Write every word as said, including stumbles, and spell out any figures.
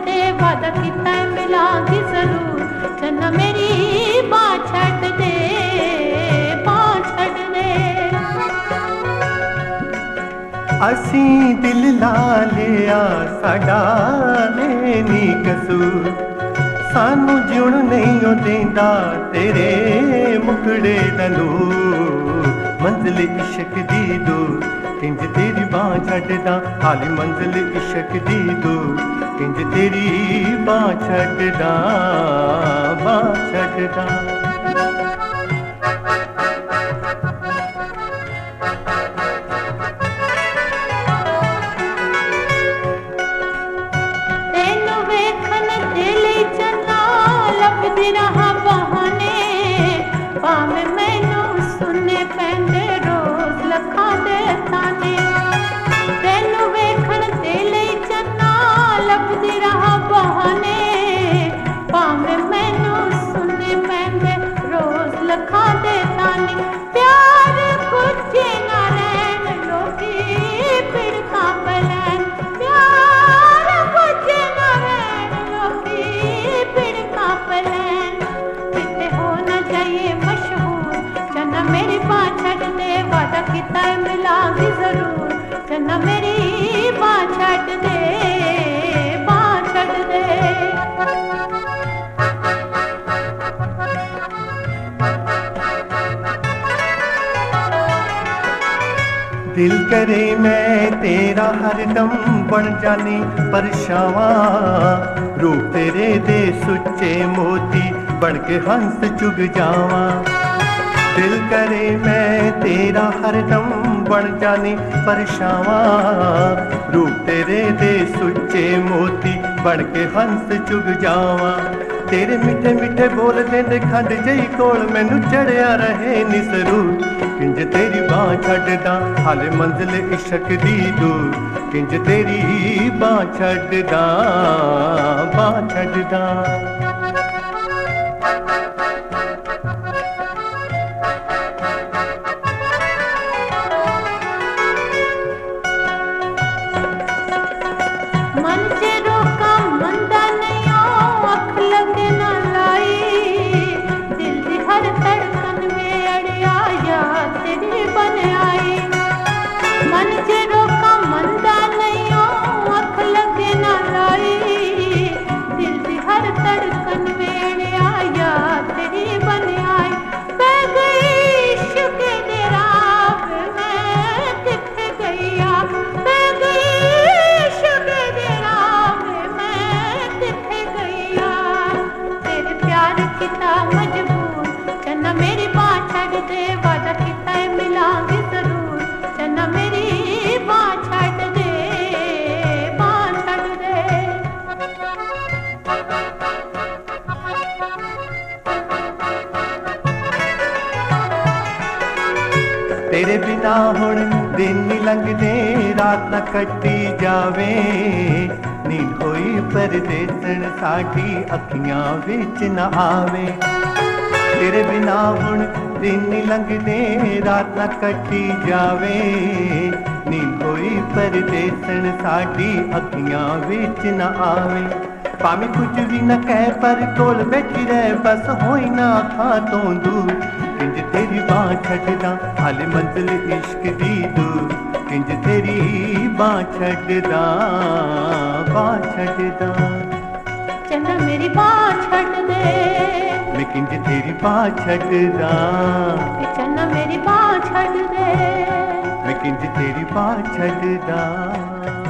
दे, वादा कीता है मिलांगी जरूर। चन्ना मेरी बांह छड्ड दे, बांह छड्ड दे। असीं दिल ला लिया साडा नी कसूर, सानू जिउण नहीं ओ देंदा तेरे मुखड़े दा नूर। मंजिल इश्क दी दूर किंज तेरी बांह छड्डदा, हाली मंजिल इश्क दी दूर किंज तेरी बांह छड्डदा, बांह छड्डदा। तेनू वेखण दे लई चन्ना लभदी रहा बहाने, भावें मैनू सुनने पैंदे रोज लखां दे ताने। तेनू वेखण दे लई चन्ना लभदी रहा बहाने, भावें मैनू सुनने पैंदे रोज लखां दे ताने। प्यार कुछ ना रैन लोकी पिड़कां पलैन, प्यार कुछ ना रैन लोकी पिड़कां पलैन। किते हो न जाइए मशहूर, चन्ना मेरी बांह छड्ड दे, वादा कीता है मिलांगी जरूर। चन्ना मेरी बांह छड्ड दे, बांह छड्ड दे। दिल करे मैं तेरा हरदम बन जानी परछावां, रूप तेरे दे सुच्चे मोती बन के हंस चुग जावां। दिल करे मैं तेरा हरदम बन जानी परछावां, रूप तेरे दे सुच्चे मोती बन के हंस चुग जावां। तेरे मिठे मिठे बोल देंदे खंड जई कोल मैनू चढ़िया रहे निसरूर। किंज तेरी बांह छड्डदा, हाले मंजिल इश्क दी दूर किंज तेरी बांह छड्डदा, बांह छड्डदा। मन च रोका मंदा नहीं ओ, अख लगे ना लाई, दिल दी हर धड़कन में अड़िया याद तेरी बन आई। मन च रोका मंदा नहीं ओ, अख लगे ना लाई, दिल दी हर धड़कन में अड़िया याद तेरी बन आई। पै गई इश्क दे राह मैं किथे गईया, पै गई इश्क दे राह मैं किथे गईया। तेरे प्यार कीता मजबूर, चन्ना मेरी बांह छड्ड दे, वादा कीता है मिलांगी जरूर। चन्ना मेरी बांह छड्ड दे, बांह छड्ड दे। तेरे बिना हुण दिन नी लंघदे, रात ना कट्टी जावे। नींद होई परदेसण साडी अखियां विच ना आवे। तेरे बिना हुण दिन नी लंघदे, रात ना कट्टी जावे। नींद होई परदेसण साडी अखियां विच ना आवे। भावें कुछ भी न कह पर कोल बैठी रह, बस होई ना अखां तों दूर। किंज तेरी बांह छड्डदा, हाले मंजिल इश्क दी दूर किंज तेरी बांह छड्डदा, बांह छड्डदा। चन्ना मेरी बांह छड्ड दे, मैं किंज तेरी बांह छड्डदा, चन्ना मेरी बांह छड्ड दे। मैं किंज तेरी बांह छड्डदा।